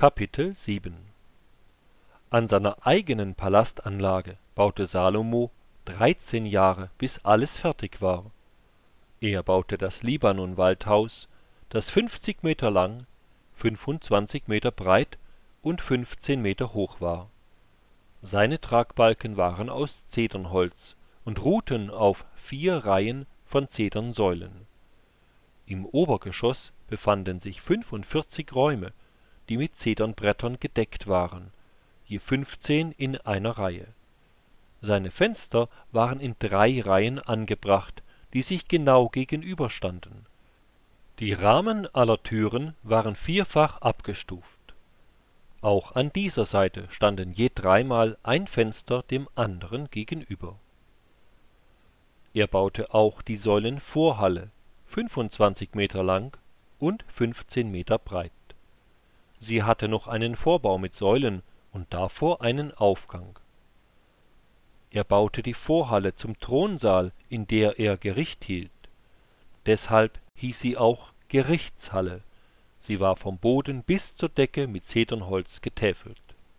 Kapitel 7 An seiner eigenen Palastanlage baute Salomo 13 Jahre, bis alles fertig war. Er baute das Libanon-Waldhaus, das 50 Meter lang, 25 Meter breit und 15 Meter hoch war. Seine Tragbalken waren aus Zedernholz und ruhten auf 4 Reihen von Zedernsäulen. Im Obergeschoss befanden sich 45 Räume, die mit Zedernbrettern gedeckt waren, je 15 in einer Reihe. Seine Fenster waren in 3 Reihen angebracht, die sich genau gegenüberstanden. Die Rahmen aller Türen waren vierfach abgestuft. Auch an dieser Seite standen je 3-mal ein Fenster dem anderen gegenüber. Er baute auch die Säulenvorhalle, 25 Meter lang und 15 Meter breit. Sie hatte noch einen Vorbau mit Säulen und davor einen Aufgang. Er baute die Vorhalle zum Thronsaal, in der er Gericht hielt. Deshalb hieß sie auch Gerichtshalle. Sie war vom Boden bis zur Decke mit Zedernholz getäfelt.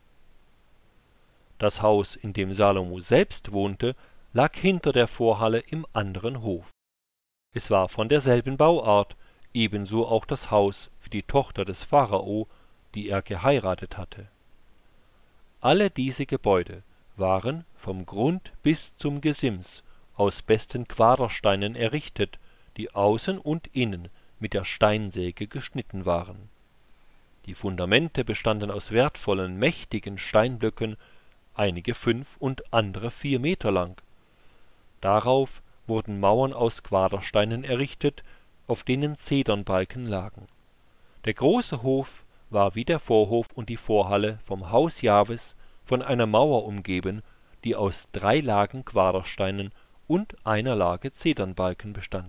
Das Haus, in dem Salomo selbst wohnte, lag hinter der Vorhalle im anderen Hof. Es war von derselben Bauart, ebenso auch das Haus für die Tochter des Pharao, die er geheiratet hatte. Alle diese Gebäude waren vom Grund bis zum Gesims aus besten Quadersteinen errichtet, die außen und innen mit der Steinsäge geschnitten waren. Die Fundamente bestanden aus wertvollen, mächtigen Steinblöcken, einige 5 und andere 4 Meter lang. Darauf wurden Mauern aus Quadersteinen errichtet, auf denen Zedernbalken lagen. Der große Hof war wie der Vorhof und die Vorhalle vom Haus Jahwes von einer Mauer umgeben, die aus 3 Lagen Quadersteinen und einer Lage Zedernbalken bestand.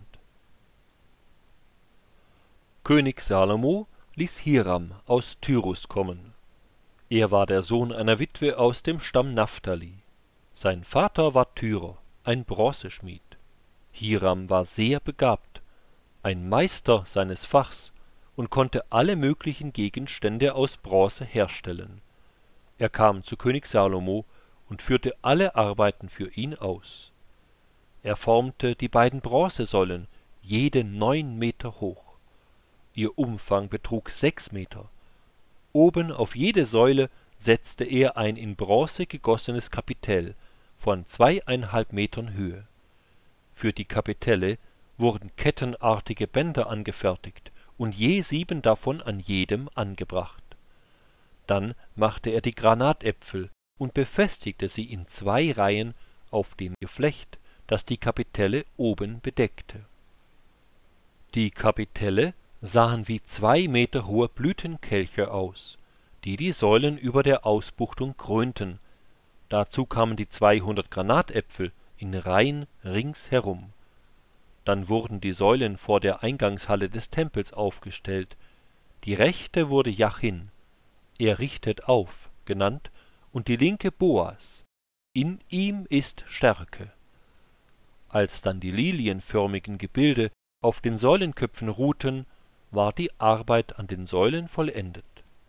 König Salomo ließ Hiram aus Tyrus kommen. Er war der Sohn einer Witwe aus dem Stamm Naphtali. Sein Vater war Tyrer, ein Bronzeschmied. Hiram war sehr begabt, ein Meister seines Fachs und konnte alle möglichen Gegenstände aus Bronze herstellen. Er kam zu König Salomo und führte alle Arbeiten für ihn aus. Er formte die beiden Bronzesäulen, jede 9 Meter hoch. Ihr Umfang betrug 6 Meter. Oben auf jede Säule setzte er ein in Bronze gegossenes Kapitell von 2,5 Metern Höhe. Für die Kapitelle wurden kettenartige Bänder angefertigt und je 7 davon an jedem angebracht. Dann machte er die Granatäpfel und befestigte sie in 2 Reihen auf dem Geflecht, das die Kapitelle oben bedeckte. Die Kapitelle sahen wie 2 Meter hohe Blütenkelche aus, die die Säulen über der Ausbuchtung krönten. Dazu kamen die 200 Granatäpfel in Reihen ringsherum. Dann wurden die Säulen vor der Eingangshalle des Tempels aufgestellt. Die rechte wurde Jachin, er richtet auf, genannt, und die linke Boas. In ihm ist Stärke. Als dann die lilienförmigen Gebilde auf den Säulenköpfen ruhten, war die Arbeit an den Säulen vollendet.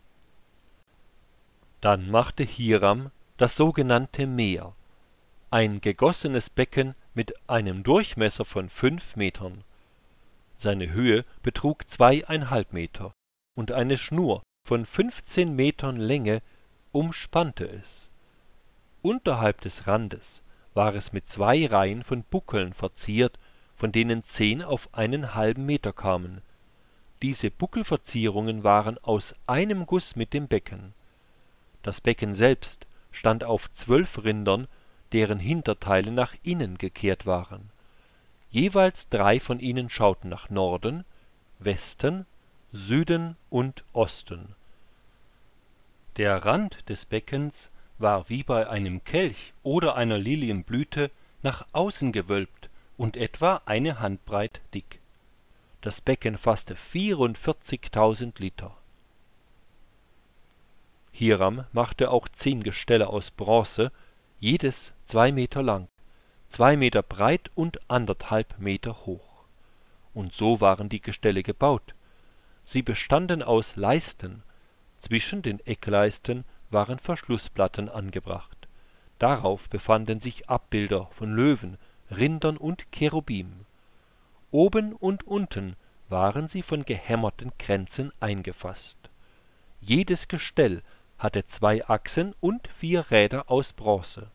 Dann machte Hiram das sogenannte Meer, ein gegossenes Becken mit einem Durchmesser von 5 Metern. Seine Höhe betrug 2,5 Meter und eine Schnur von 15 Metern Länge umspannte es. Unterhalb des Randes war es mit 2 Reihen von Buckeln verziert, von denen 10 auf 1,5 Meter kamen. Diese Buckelverzierungen waren aus einem Guss mit dem Becken. Das Becken selbst stand auf 12 Rindern, deren Hinterteile nach innen gekehrt waren. Jeweils 3 von ihnen schauten nach Norden, Westen, Süden und Osten. Der Rand des Beckens war wie bei einem Kelch oder einer Lilienblüte nach außen gewölbt und etwa eine Handbreit dick. Das Becken fasste 44.000 Liter. Hiram machte auch 10 Gestelle aus Bronze, jedes 2 Meter lang, 2 Meter breit und 1,5 Meter hoch. Und so waren die Gestelle gebaut. Sie bestanden aus Leisten, Zwischen den Eckleisten waren Verschlussplatten angebracht. Darauf befanden sich Abbilder von Löwen, Rindern und Cherubim. Oben und unten waren sie von gehämmerten Kränzen eingefasst. Jedes Gestell hatte 2 Achsen und 4 Räder aus Bronze.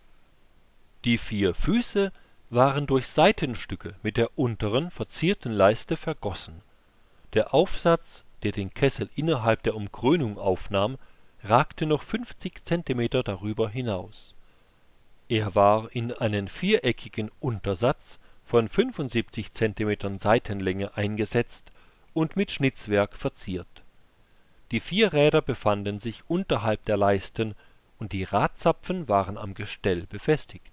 Die 4 Füße waren durch Seitenstücke mit der unteren verzierten Leiste vergossen. Der Aufsatz, der den Kessel innerhalb der Umkrönung aufnahm, ragte noch 50 Zentimeter darüber hinaus. Er war in einen viereckigen Untersatz von 75 Zentimetern Seitenlänge eingesetzt und mit Schnitzwerk verziert. Die 4 Räder befanden sich unterhalb der Leisten und die Radzapfen waren am Gestell befestigt.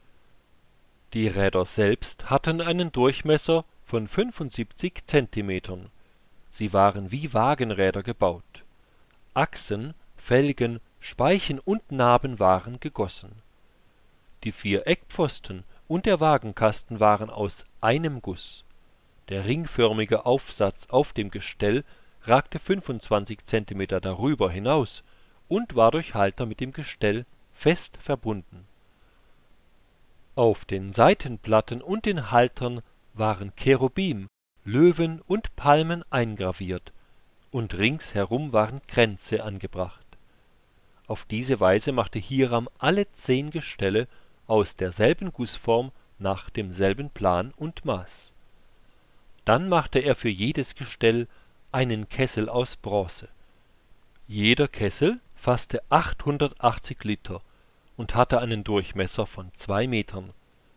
Die Räder selbst hatten einen Durchmesser von 75 Zentimetern. Sie waren wie Wagenräder gebaut. Achsen, Felgen, Speichen und Naben waren gegossen. Die 4 Eckpfosten und der Wagenkasten waren aus einem Guss. Der ringförmige Aufsatz auf dem Gestell ragte 25 Zentimeter darüber hinaus und war durch Halter mit dem Gestell fest verbunden. Auf den Seitenplatten und den Haltern waren Cherubim, Löwen und Palmen eingraviert, und ringsherum waren Kränze angebracht. Auf diese Weise machte Hiram alle 10 Gestelle aus derselben Gussform nach demselben Plan und Maß. Dann machte er für jedes Gestell einen Kessel aus Bronze. Jeder Kessel fasste 880 Liter und hatte einen Durchmesser von 2 Metern.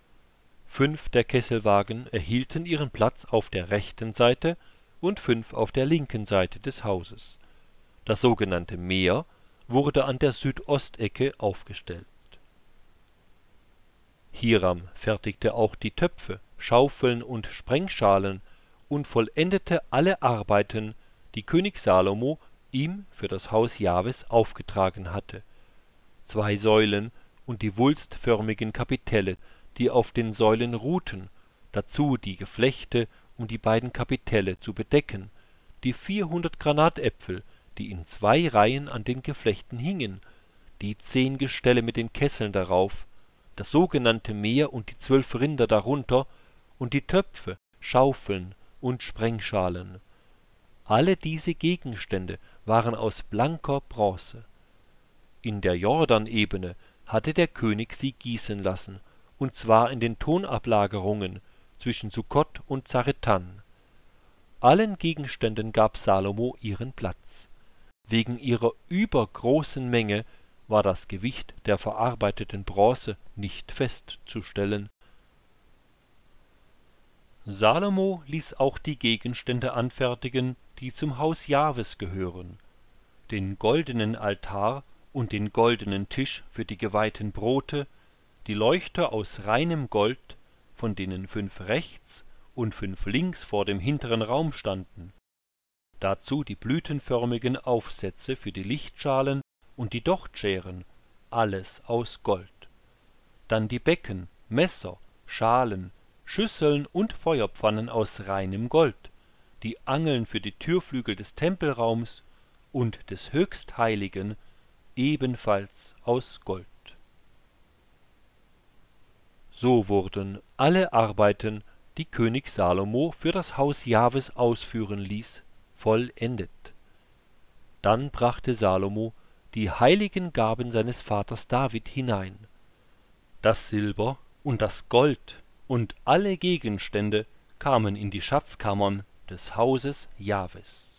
5 der Kesselwagen erhielten ihren Platz auf der rechten Seite und 5 auf der linken Seite des Hauses. Das sogenannte Meer wurde an der Südostecke aufgestellt. Hiram fertigte auch die Töpfe, Schaufeln und Sprengschalen und vollendete alle Arbeiten, die König Salomo ihm für das Haus Jahwes aufgetragen hatte. 2 Säulen und die wulstförmigen Kapitelle, die auf den Säulen ruhten, dazu die Geflechte, um die beiden Kapitelle zu bedecken, die 400 Granatäpfel, die in 2 Reihen an den Geflechten hingen, die 10 Gestelle mit den Kesseln darauf, das sogenannte Meer und die 12 Rinder darunter und die Töpfe, Schaufeln und Sprengschalen. Alle diese Gegenstände waren aus blanker Bronze. In der Jordanebene hatte der König sie gießen lassen, und zwar in den Tonablagerungen zwischen Sukkot und Zaretan. Allen Gegenständen gab Salomo ihren Platz. Wegen ihrer übergroßen Menge war das Gewicht der verarbeiteten Bronze nicht festzustellen. Salomo ließ auch die Gegenstände anfertigen, die zum Haus Jahwes gehören: den goldenen Altar und den goldenen Tisch für die geweihten Brote, die Leuchter aus reinem Gold, von denen 5 rechts und 5 links vor dem hinteren Raum standen. Dazu die blütenförmigen Aufsätze für die Lichtschalen und die Dochtscheren, alles aus Gold. Dann die Becken, Messer, Schalen, Schüsseln und Feuerpfannen aus reinem Gold, die Angeln für die Türflügel des Tempelraums und des Höchstheiligen, ebenfalls aus Gold. So wurden alle Arbeiten, die König Salomo für das Haus Jahwes ausführen ließ, vollendet. Dann brachte Salomo die heiligen Gaben seines Vaters David hinein. Das Silber und das Gold und alle Gegenstände kamen in die Schatzkammern des Hauses Jahwes.